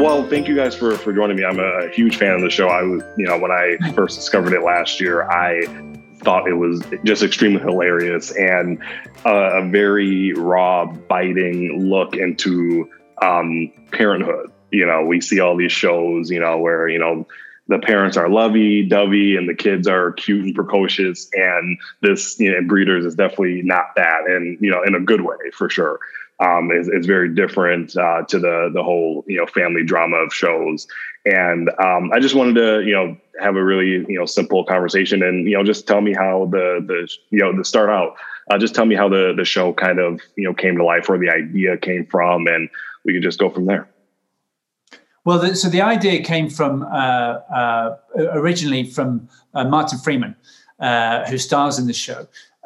Well, thank you guys for joining me. I'm a huge fan of the show. I was, when I first discovered it last year, I thought it was just extremely hilarious and a very raw, biting look into parenthood. We see all these shows, where, the parents are lovey-dovey and the kids are cute and precocious. And this, Breeders is definitely not that. And, in a good way, for sure. It's very different to the whole, family drama of shows. And I just wanted to, have a really, simple conversation and, just tell me how to start out. Just tell me how the show kind of, came to life, where the idea came from, and we could just go from there. Well, so the idea came from originally from Martin Freeman, who stars in the show.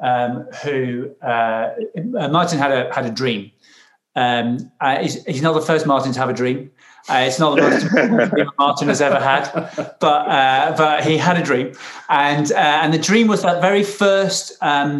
Martin had a dream. He's not the first Martin to have a dream. It's not the most important dream Martin has ever had, but he had a dream, and the dream was that very first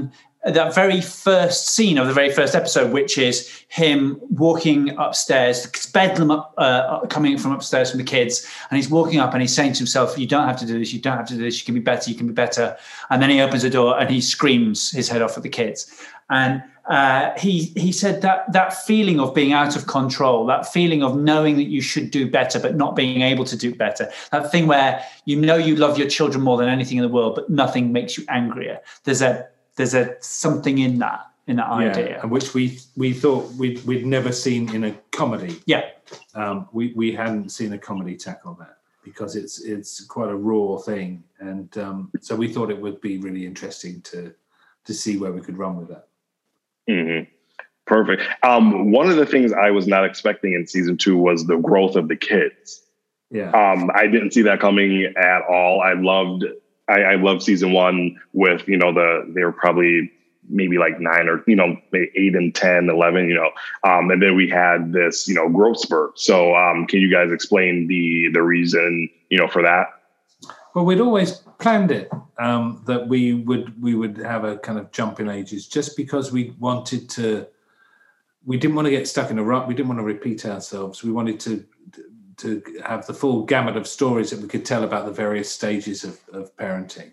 scene of the very first episode, which is him walking upstairs, bedlam coming from upstairs from the kids, and he's walking up and he's saying to himself, "You don't have to do this. You don't have to do this. You can be better. You can be better." And then he opens the door and he screams his head off at the kids. And he said that feeling of being out of control, that feeling of knowing that you should do better but not being able to do better, that thing where you love your children more than anything in the world, but nothing makes you angrier. There's a something in that idea, and which we thought we'd never seen in a comedy. Yeah, we hadn't seen a comedy tackle that, because it's quite a raw thing, and so we thought it would be really interesting to see where we could run with that. Mm-hmm. Perfect. One of the things I was not expecting in season 2 was the growth of the kids. Yeah. I didn't see that coming at all. I loved season 1 with, they were probably maybe like 9 or, maybe 8 and 10, 11, and then we had this, growth spurt. So can you guys explain the reason, for that? Well, we'd always planned it, that we would have a kind of jump in ages, just because we didn't want to get stuck in a rut. We didn't want to repeat ourselves. We wanted to have the full gamut of stories that we could tell about the various stages of parenting.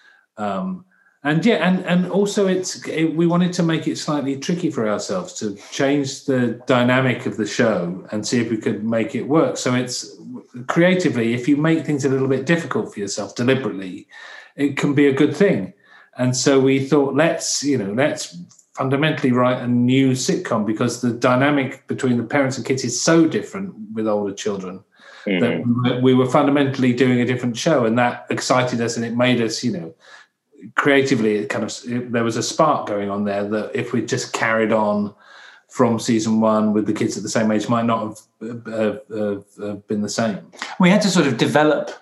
And also we wanted to make it slightly tricky for ourselves, to change the dynamic of the show and see if we could make it work. So it's creatively, if you make things a little bit difficult for yourself deliberately, it can be a good thing. And so we thought, let's fundamentally write a new sitcom, because the dynamic between the parents and kids is so different with older children. Mm-hmm. That we were fundamentally doing a different show, and that excited us, and it made us, creatively, there was a spark going on there that if we just carried on from season 1 with the kids at the same age, might not have been the same. We had to sort of develop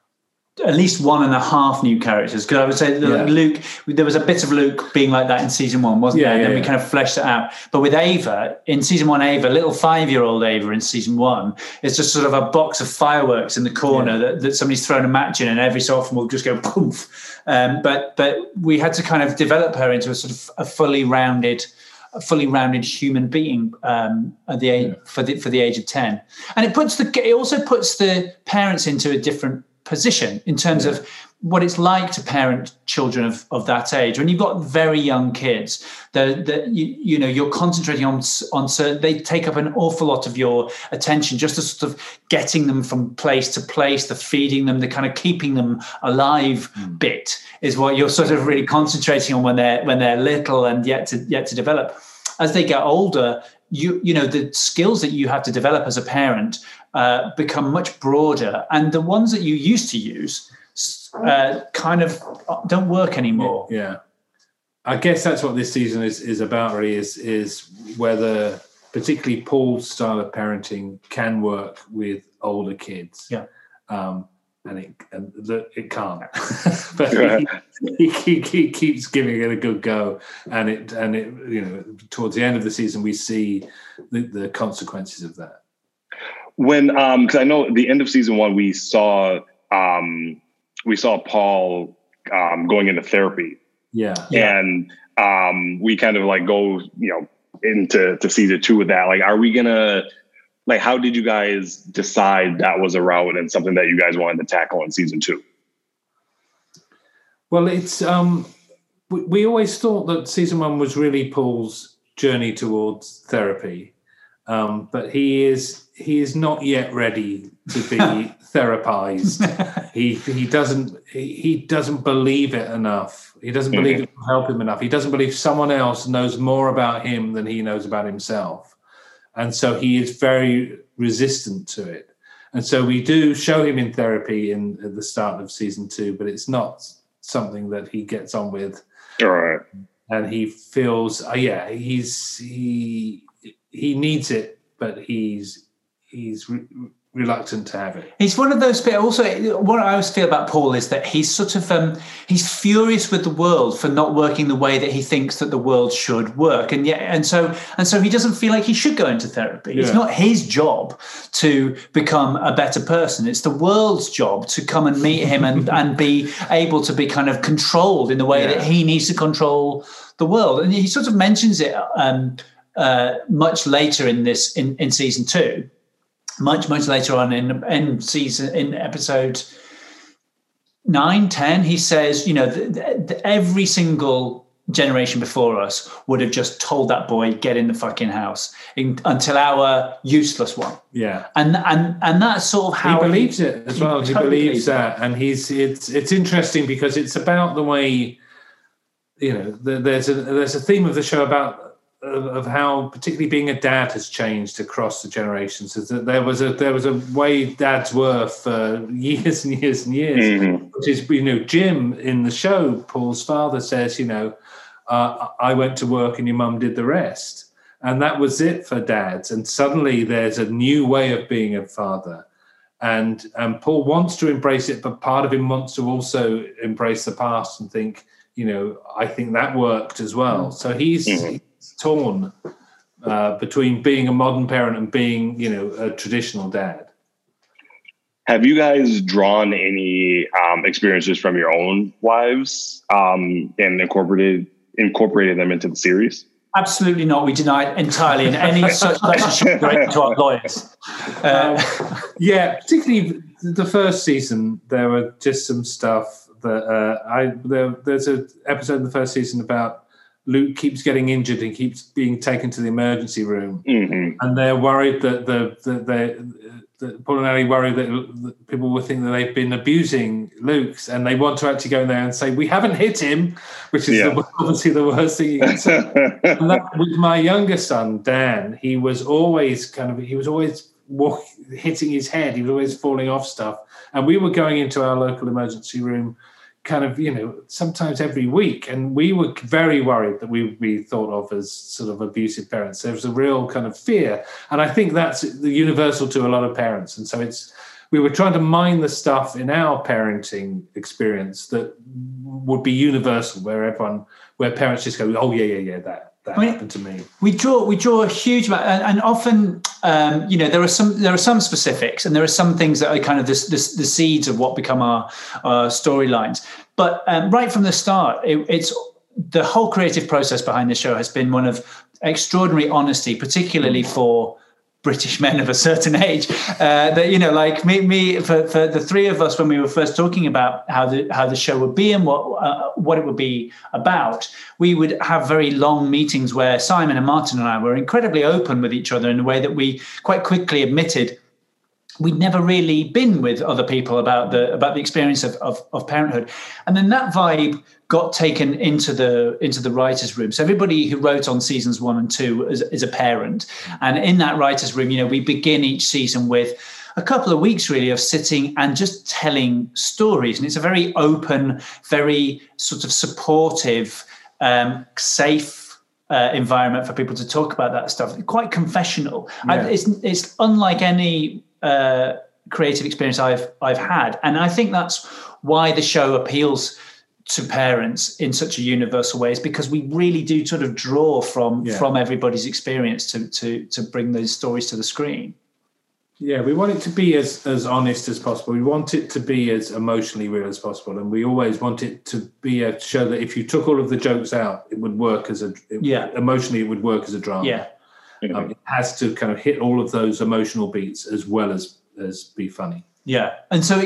at least 1.5 new characters, because I would say that Luke, there was a bit of Luke being like that in season 1, wasn't there? And then we kind of fleshed it out. But with Ava, in season 1, little 5-year-old Ava in season 1, it's just sort of a box of fireworks in the corner that somebody's thrown a match in, and every so often we'll just go poof. But we had to kind of develop her into a sort of a fully rounded human being at the age for the age of 10, and it also puts the parents into a different position in terms of what it's like to parent children of that age. When you've got very young kids, you're concentrating on certain, they take up an awful lot of your attention, just the sort of getting them from place to place, the feeding them, the kind of keeping them alive bit is what you're sort of really concentrating on when they're little and yet to develop. As they get older, the skills that you have to develop as a parent become much broader, and the ones that you used to use kind of don't work anymore. Yeah, I guess that's what this season is about, really, is whether particularly Paul's style of parenting can work with older kids. Yeah. And it can't, but he keeps giving it a good go, and it towards the end of the season we see the consequences of that. When because I know at the end of season 1 we saw Paul going into therapy, and we kind of like go into season 2 with that. Like, are we gonna like, how did you guys decide that was a route and something that you guys wanted to tackle in season 2? Well, it's we always thought that season 1 was really Paul's journey towards therapy, but he is not yet ready to be therapized. He doesn't believe it enough. He doesn't believe it will help him enough. He doesn't believe someone else knows more about him than he knows about himself, and so he is very resistant to it. And so we do show him in therapy at the start of season 2, but it's not something that he gets on with. All right. And he feels, he needs it, but he's reluctant to have it. He's one of those people. Also, what I always feel about Paul is that he's sort of he's furious with the world for not working the way that he thinks that the world should work, and so he doesn't feel like he should go into therapy. Yeah. It's not his job to become a better person. It's the world's job to come and meet him and be able to be kind of controlled in the way that he needs to control the world. And he sort of mentions it much later in season 2. Much later on in episode 9, 10, he says, every single generation before us would have just told that boy, get in the fucking house until our useless one. Yeah. And that's sort of how he believes it as well. He believes that. And it's interesting because it's about the way, there's a theme of the show about of how particularly being a dad has changed across the generations. Is that there was a way dads were for years and years and years, which is, Jim in the show, Paul's father says, I went to work and your mum did the rest. And that was it for dads. And suddenly there's a new way of being a father. And Paul wants to embrace it, but part of him wants to also embrace the past and think, I think that worked as well. So he's torn between being a modern parent and being, a traditional dad. Have you guys drawn any experiences from your own wives and incorporated them into the series? Absolutely not. We deny entirely in any such relationship to our lawyers. Particularly the first season, there were just some stuff that there's an episode in the first season about Luke keeps getting injured and keeps being taken to the emergency room, and they're worried that Paul and Ellie worry that people will think that they've been abusing Luke, and they want to actually go in there and say, we haven't hit him, which is obviously the worst thing you can say. And that, with my younger son Dan, he was always hitting his head, he was always falling off stuff, and we were going into our local emergency room kind of, sometimes every week. And we were very worried that we would be thought of as sort of abusive parents. There was a real kind of fear. And I think that's universal to a lot of parents. And so we were trying to mine the stuff in our parenting experience that would be universal, where parents just go, oh, yeah, that happened to me. We draw a huge amount, and often, there are some specifics, and there are some things that are kind of the seeds of what become our storylines. But right from the start, it's the whole creative process behind the show has been one of extraordinary honesty, particularly for British men of a certain age. Like me, for the three of us, when we were first talking about how the show would be and what it would be about, we would have very long meetings where Simon and Martin and I were incredibly open with each other in a way that we quite quickly admitted we'd never really been with other people about the experience of parenthood. And then that vibe got taken into the writers' room. So everybody who wrote on seasons 1 and 2 is a parent. And in that writers' room, we begin each season with a couple of weeks really of sitting and just telling stories. And it's a very open, very sort of supportive, safe environment for people to talk about that stuff. Quite confessional. Yeah. It's unlike any creative experience I've had. And I think that's why the show appeals to parents in such a universal way, is because we really do sort of draw from everybody's experience to bring those stories to the screen. Yeah, we want it to be as honest as possible. We want it to be as emotionally real as possible. And we always want it to be a show that if you took all of the jokes out, it would work emotionally, it would work as a drama. Yeah. It has to kind of hit all of those emotional beats as well as be funny. Yeah, and so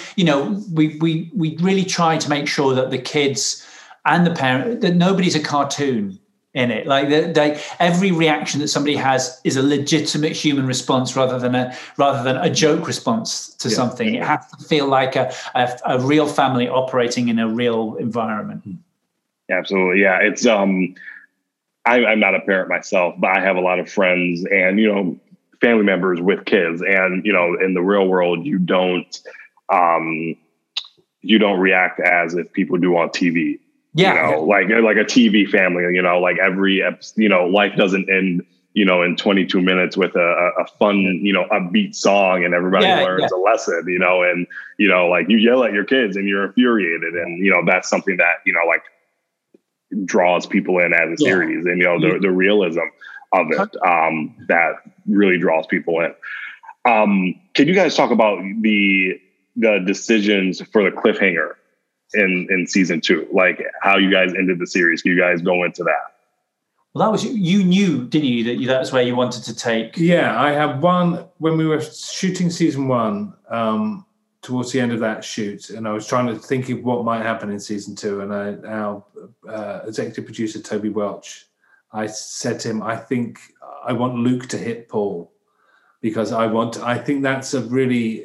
we really try to make sure that the kids and the parent, that nobody's a cartoon in it. Like every reaction that somebody has is a legitimate human response rather than a joke response to something. It has to feel like a real family operating in a real environment. Absolutely, yeah. It's I'm not a parent myself, but I have a lot of friends and family members with kids, and in the real world, you don't react as if people do on TV. Like a TV family, like every life doesn't end, in 22 minutes with a fun, upbeat song and everybody learns a lesson, and, like you yell at your kids and you're infuriated. And, that's something that, like draws people in as a series and, the realism of it, that really draws people in. Can you guys talk about the decisions for the cliffhanger in season 2, like how you guys ended the series? Can you guys go into that? Well, that was, you knew, didn't you, that's where you wanted to take? Yeah, I had one when we were shooting season 1, towards the end of that shoot, and I was trying to think of what might happen in season 2, and our executive producer Toby Welch, I said to him, I think I want Luke to hit Paul, because I think that's a really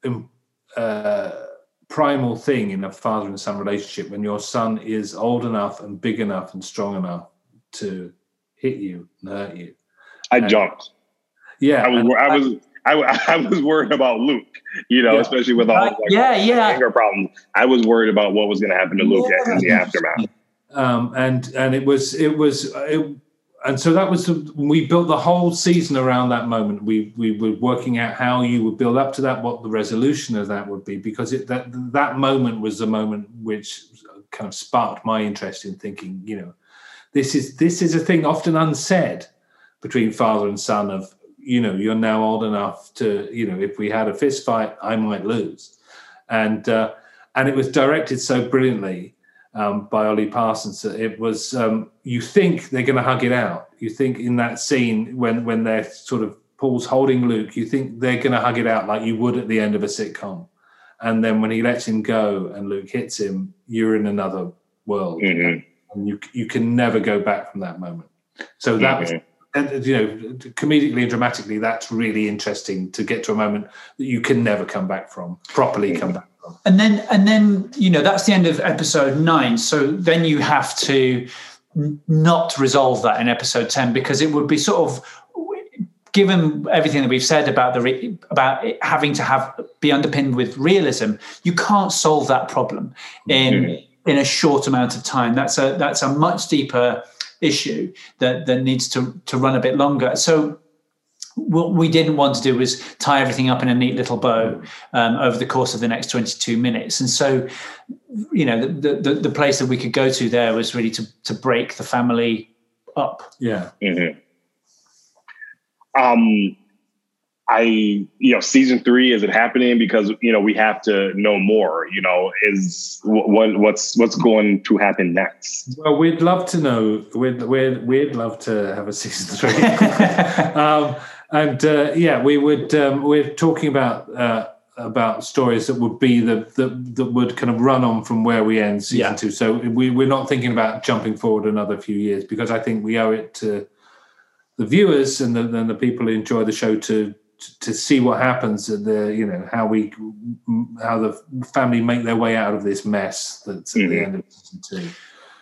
primal thing in a father and son relationship, when your son is old enough and big enough and strong enough to hit you and hurt you. I jumped. Yeah, I was worried about Luke, especially with all anger problems. I was worried about what was going to happen to Luke in the aftermath. And it was and so that was we built the whole season around that moment. We were working out how you would build up to that, what the resolution of that would be, because that moment was the moment which kind of sparked my interest in thinking, this is a thing often unsaid between father and son of, you're now old enough to, if we had a fist fight, I might lose. And it was directed so brilliantly by Ollie Parsons. It was, you think they're going to hug it out. You think in that scene when they're sort of, Paul's holding Luke, you think they're going to hug it out like you would at the end of a sitcom. And then when he lets him go and Luke hits him, you're in another world. And you can never go back from that moment. So that was, comedically and dramatically, that's really interesting to get to a moment that you can never come back from, properly come back from. And then that's the end of episode 9. So then you have to not resolve that in episode 10, because it would be sort of, given everything that we've said about about it having to be underpinned with realism, you can't solve that problem in a short amount of time. That's a much deeper issue that needs to run a bit longer. So what we didn't want to do was tie everything up in a neat little bow over the course of the next 22 minutes. And so, the place that we could go to there was really to break the family up. Yeah. Season 3, is it happening? Because, we have to know more, is what's going to happen next? Well, we'd love to know. We'd love to have a season 3. We would, we're talking about stories that would be that would kind of run on from where we end season 2. So we're not thinking about jumping forward another few years, because I think we owe it to the viewers and the people who enjoy the show to see what happens at how the family make their way out of this mess that's at the end of season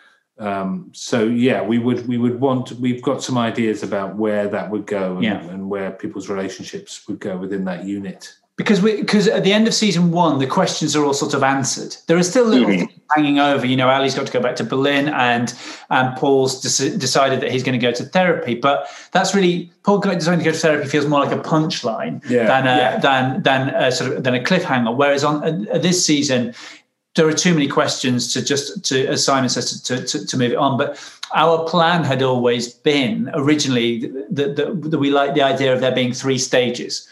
2. We've got some ideas about where that would go and where people's relationships would go within that unit. Because at the end of season 1, the questions are all sort of answered. There are still little things hanging over. Ali's got to go back to Berlin, and Paul's decided that he's going to go to therapy. But that's really, Paul deciding to go to therapy feels more like a punchline than a cliffhanger. Whereas on this season, there are too many questions as Simon says, to move it on. But our plan had always been originally that we liked the idea of there being 3 stages.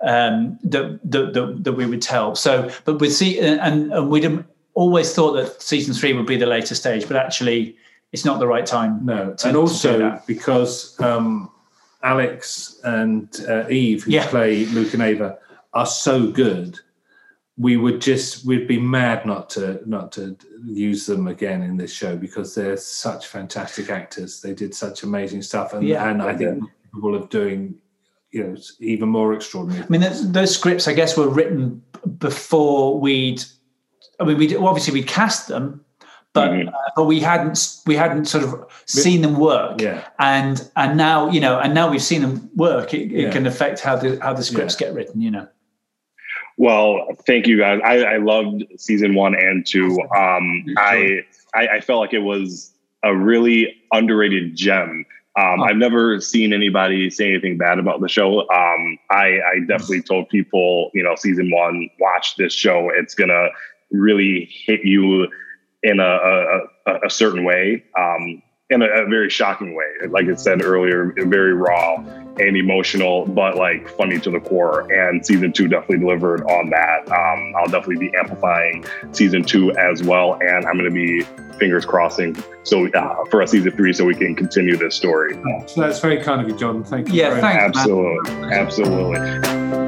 That we would tell. So, but with and we'd always thought that season 3 would be the later stage, but actually, it's not the right time. No, and also because Alex and Eve, who play Luke and Ava, are so good. We'd be mad not to use them again in this show, because they're such fantastic actors. They did such amazing stuff, and I think they're capable of doing, even more extraordinary. I mean, those scripts, I guess, were written before we'd cast them, but we hadn't sort of seen them work. Yeah. And now now we've seen them work. It can affect how the scripts get written. Well, thank you guys. I loved season 1 and 2. I felt like it was a really underrated gem. I've never seen anybody say anything bad about the show. I definitely told people, season 1, watch this show. It's gonna really hit you in a certain way, in a very shocking way. Like I said earlier, very raw and emotional, but like funny to the core. And season 2 definitely delivered on that. I'll definitely be amplifying season 2 as well, and I'm going to be fingers crossing for a season 3 so we can continue this story. So that's very kind of you, John. Thank you. Yeah, thanks. Absolutely.